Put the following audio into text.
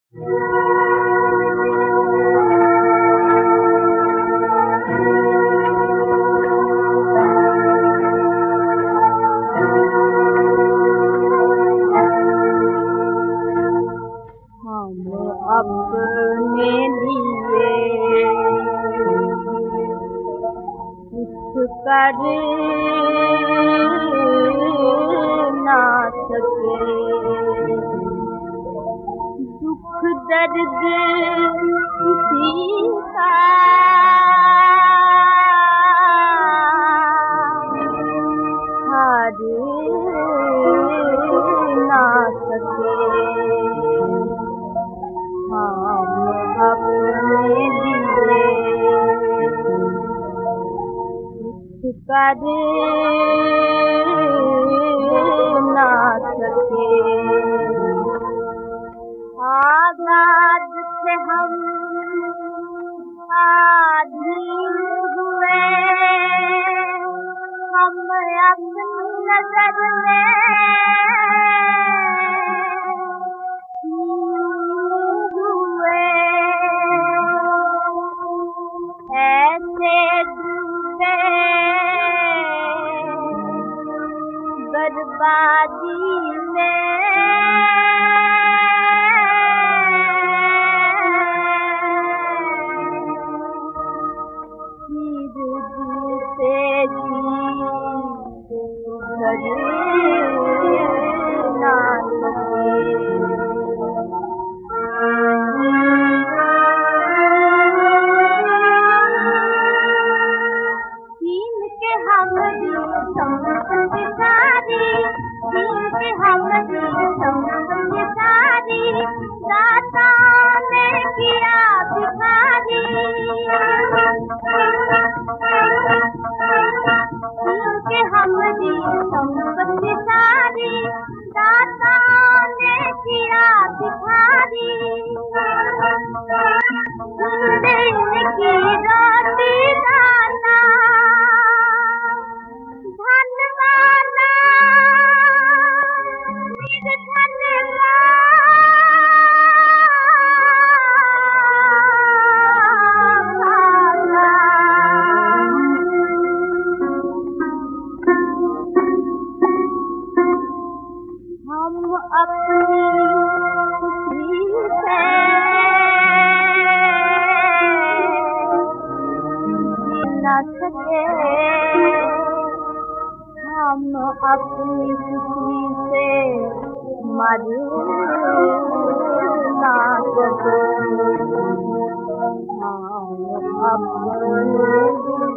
अपने लिए कुछ कर ना सके, दुख दर्द किसी का हार ना सके। अपने लिए कुछ कर ना सके, आजाद से हम आधीन हुए, हम अपनी नजर में बर्बादी में जीते जी घर ना अपनी खुशी से जी न सके, हम अपनी खुशी से मर ना सके, हम अपने